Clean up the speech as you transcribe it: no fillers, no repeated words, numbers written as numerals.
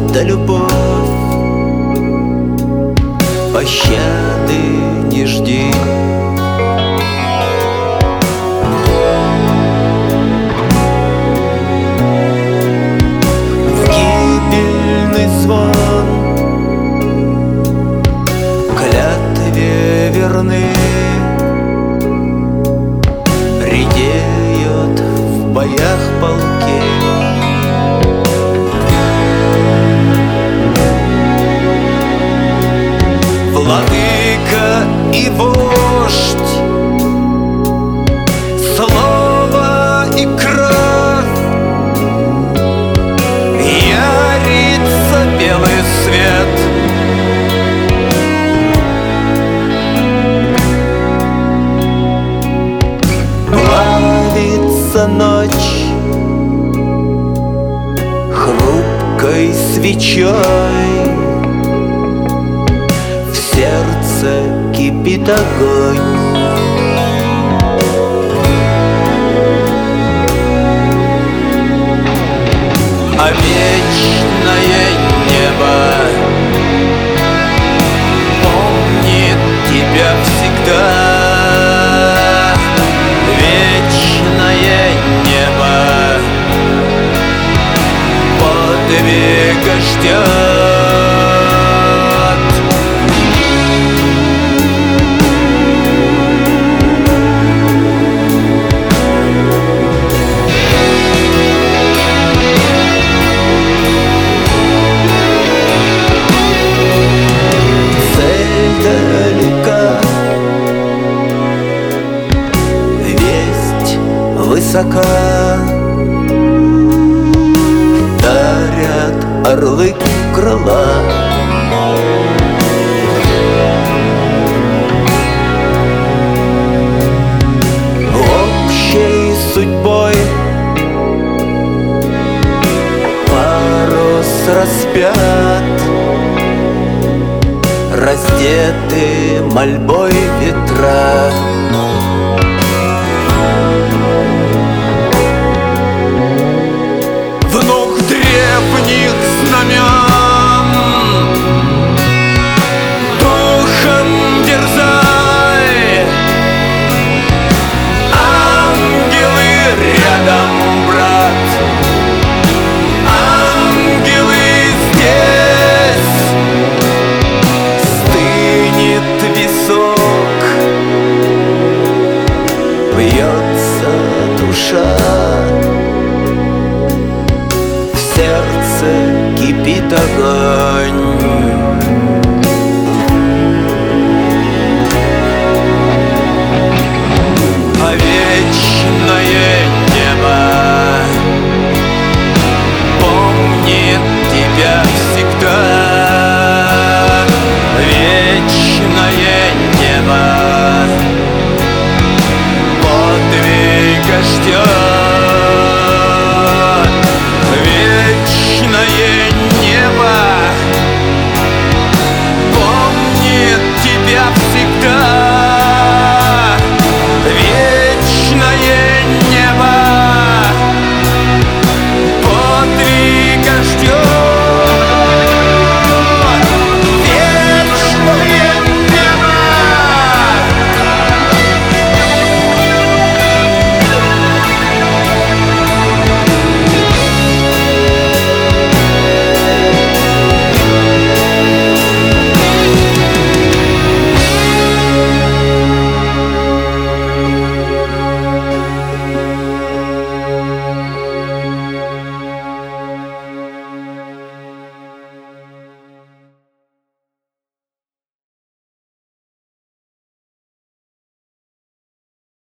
да любовь, пощады не жди. В гибельный звон клятве верны редеют в боях полки. Владыка и вождь, слово и кровь, ярится белый свет. Плавится ночь хрупкой свечой, в сердце кипит огонь. А вечное небо помнит тебя всегда. Вечное небо подвига ждет. Высока дарят орлы крыла. Общей судьбой парус распят, раздеты мольбой ветра. Древних знамен духом дерзай, ангелы рядом, брат, ангелы здесь. Стынет висок, бьется душа, в сердце кипит огонь.